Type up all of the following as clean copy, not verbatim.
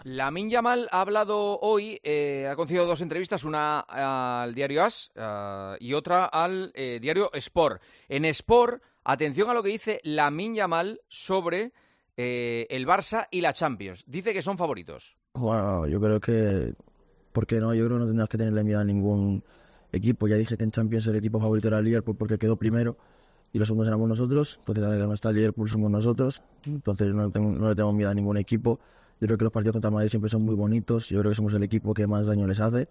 Lamine Yamal ha hablado hoy, ha concedido 2 entrevistas, una al diario AS y otra al diario Sport. En Sport, atención a lo que dice Lamine Yamal sobre el Barça y la Champions. Dice que son favoritos. Bueno, yo creo que... ¿Por qué no? Yo creo que no tendrás que tenerle miedo a ningún equipo. Ya dije que en Champions el equipo favorito era el Liverpool porque quedó primero y los segundos éramos nosotros. Entonces, además está el Liverpool, somos nosotros. Entonces, no le tengo miedo a ningún equipo. Yo creo que los partidos contra el Madrid siempre son muy bonitos. Yo creo que somos el equipo que más daño les hace.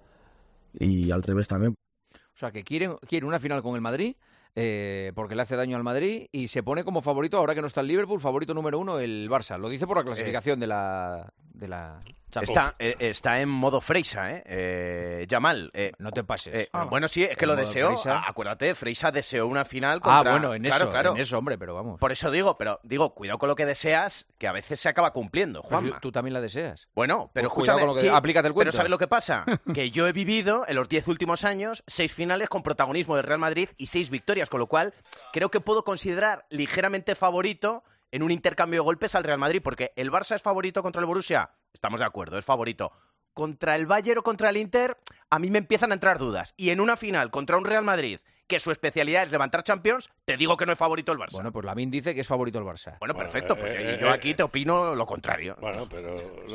Y al revés también. O sea, que quiere una final con el Madrid porque le hace daño al Madrid y se pone como favorito, ahora que no está el Liverpool, favorito número 1 el Barça. Lo dice por la clasificación de la Champions. Está en modo Freisa, Yamal. No te pases. Bueno, sí, es que lo deseó. Freisa. Acuérdate, Freisa deseó una final contra... bueno, en eso, hombre, pero vamos. Por eso digo, cuidado con lo que deseas, que a veces se acaba cumpliendo, Juanma. Pues tú también la deseas. Bueno, pero pues escúchame, con lo que aplícate el cuento. Pero ¿sabes lo que pasa? Que yo he vivido en los 10 últimos años 6 finales con protagonismo del Real Madrid y 6 victorias, con lo cual creo que puedo considerar ligeramente favorito en un intercambio de golpes al Real Madrid, porque el Barça es favorito contra el Borussia, estamos de acuerdo, es favorito. Contra el Bayern o contra el Inter, a mí me empiezan a entrar dudas. Y en una final contra un Real Madrid, que su especialidad es levantar Champions, te digo que no es favorito el Barça. Bueno, pues Lamine dice que es favorito el Barça. Bueno, perfecto, pues yo aquí te opino lo contrario. Bueno, pero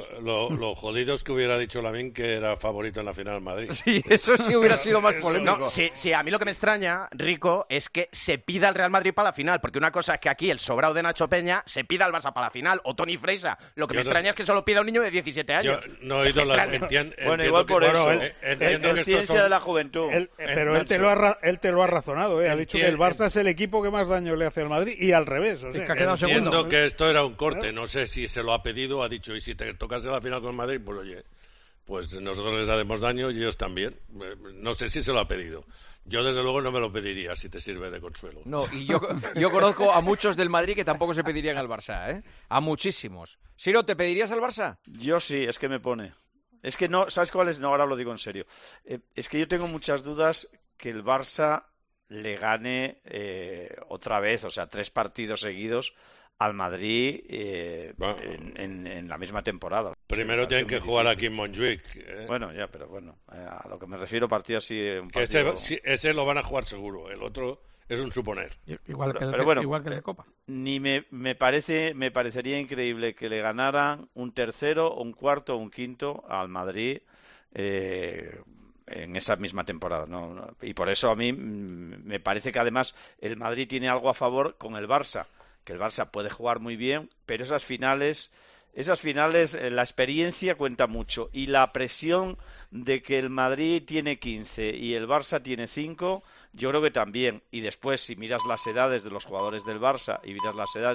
lo jodido es que hubiera dicho Lamine que era favorito en la final Madrid. Sí, eso sí hubiera sido más polémico. No, sí, a mí lo que me extraña, Rico, es que se pida al Real Madrid para la final, porque una cosa es que aquí el sobrado de Nacho Peña se pida al Barça para la final, o Tony Freisa. Lo que me extraña es que solo pida a un niño de 17 años. Yo no he oído Bueno, igual por eso. Entiendo que es ciencia de la juventud. Pero él te lo ha razonado, Ha dicho que el Barça es el equipo que más daño le hace al Madrid y al revés. O sea, es que ha quedado entiendo segundo. Que esto era un corte. No sé si se lo ha pedido, ha dicho, y si te tocase la final con el Madrid, pues oye, pues nosotros les haremos daño y ellos también. No sé si se lo ha pedido. Yo desde luego no me lo pediría, si te sirve de consuelo. No, y yo conozco a muchos del Madrid que tampoco se pedirían al Barça, A muchísimos. Siro, ¿te pedirías al Barça? Yo sí, es que me pone. Es que no, ¿sabes cuál es? No, ahora lo digo en serio. Es que yo tengo muchas dudas que el Barça le gane otra vez, o sea, 3 partidos seguidos al Madrid en la misma temporada. Primero tienen que jugar aquí en Montjuic. Bueno, ya, pero bueno, a lo que me refiero, partido así... Ese lo van a jugar seguro, el otro es un suponer. Igual que el de Copa. Ni me parecería increíble que le ganaran un tercero, un cuarto o un quinto al Madrid en esa misma temporada, ¿no? Y por eso a mí me parece que además el Madrid tiene algo a favor con el Barça, que el Barça puede jugar muy bien, pero esas finales, la experiencia cuenta mucho, y la presión de que el Madrid tiene 15 y el Barça tiene 5, yo creo que también. Y después, si miras las edades de los jugadores del Barça y miras las edades